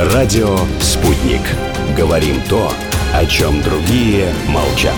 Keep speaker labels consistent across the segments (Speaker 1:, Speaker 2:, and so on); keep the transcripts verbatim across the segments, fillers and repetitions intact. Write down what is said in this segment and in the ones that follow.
Speaker 1: Радио «Спутник». Говорим то, о чем другие молчат.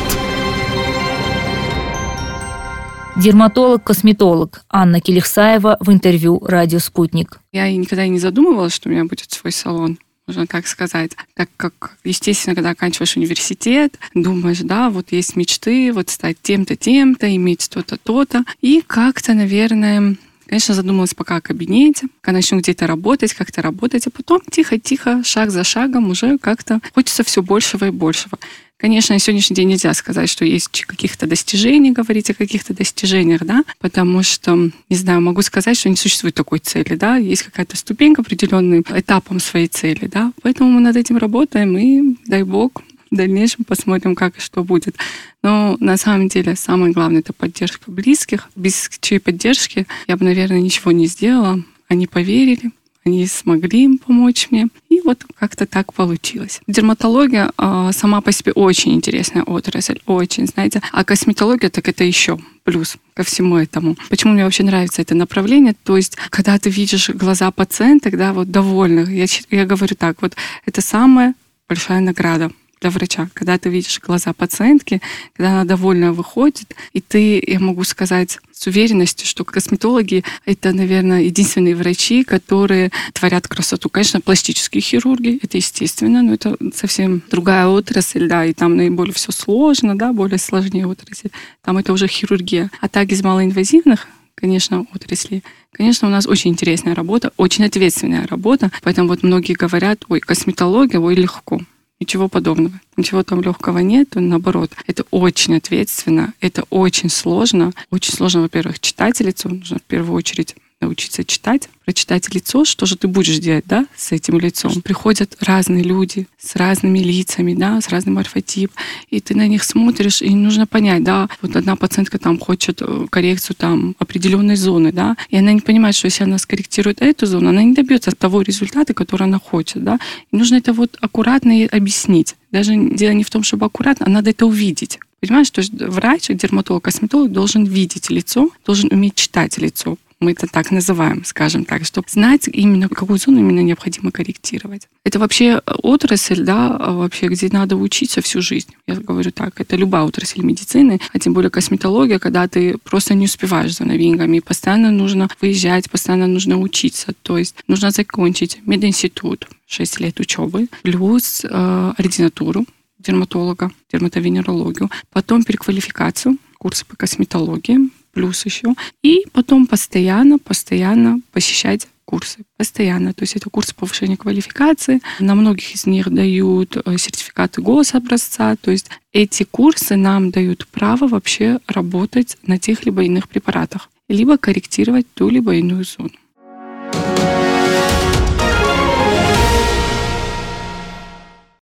Speaker 2: Дерматолог-косметолог Анна Келихсаева в интервью «Радио Спутник».
Speaker 3: Я никогда и не задумывалась, что у меня будет свой салон. Можно так сказать. Так как, естественно, когда оканчиваешь университет, думаешь, да, вот есть мечты, вот стать тем-то, тем-то, иметь то-то, то-то. И как-то, наверное, конечно, задумалась пока о кабинете, когда начну где-то работать, как-то работать, а потом тихо-тихо, шаг за шагом уже как-то хочется все большего и большего. Конечно, на сегодняшний день нельзя сказать, что есть каких-то достижений, говорить о каких-то достижениях, да, потому что, не знаю, могу сказать, что не существует такой цели, да, есть какая-то ступенька определенным этапом своей цели, да, поэтому мы над этим работаем и, дай бог, в дальнейшем посмотрим, как и что будет. Но на самом деле самое главное — это поддержка близких. Без чьей поддержки я бы, наверное, ничего не сделала. Они поверили, они смогли им помочь мне. И вот как-то так получилось. Дерматология э, сама по себе очень интересная отрасль, очень, знаете. А косметология, так это еще плюс ко всему этому. Почему мне вообще нравится это направление? То есть, когда ты видишь глаза пациенток, да, вот довольных, я, я говорю так, вот это самая большая награда для врача, когда ты видишь глаза пациентки, когда она довольно выходит, и ты, я могу сказать с уверенностью, что косметологи — это, наверное, единственные врачи, которые творят красоту. Конечно, пластические хирурги, это естественно, но это совсем другая отрасль, да, и там наиболее все сложно, да, более сложнее отрасль, там это уже хирургия. А так из малоинвазивных, конечно, отрасли. Конечно, у нас очень интересная работа, очень ответственная работа, поэтому вот многие говорят, ой, косметология, ой, легко. Ничего подобного. Ничего там легкого нет, наоборот. Это очень ответственно, это очень сложно. Очень сложно, во-первых, читать лицо. Нужно в первую очередь научиться читать, прочитать лицо, что же ты будешь делать, да, с этим лицом. Приходят разные люди с разными лицами, да, с разным морфотипом, и ты на них смотришь, и нужно понять, да, вот одна пациентка там хочет коррекцию там определенной зоны, да, и она не понимает, что если она скорректирует эту зону, она не добьется того результата, который она хочет, да, и нужно это вот аккуратно ей объяснить. Даже дело не в том, чтобы аккуратно, а надо это увидеть. Понимаешь, что врач, дерматолог, косметолог должен видеть лицо, должен уметь читать лицо. Мы это так называем, скажем так, чтобы знать именно, какую зону именно необходимо корректировать. Это вообще отрасль, да, вообще, где надо учиться всю жизнь. Я говорю так, это любая отрасль медицины, а тем более косметология, когда ты просто не успеваешь за новинками, постоянно нужно выезжать, постоянно нужно учиться. То есть нужно закончить мединститут, шесть лет учебы, плюс э, ординатуру дерматолога, дерматовенерологию, потом переквалификацию, курсы по косметологии, плюс еще, и потом постоянно, постоянно посещать курсы. Постоянно. То есть это курсы повышения квалификации. На многих из них дают сертификаты гособразца. То есть эти курсы нам дают право вообще работать на тех либо иных препаратах, либо корректировать ту либо иную зону.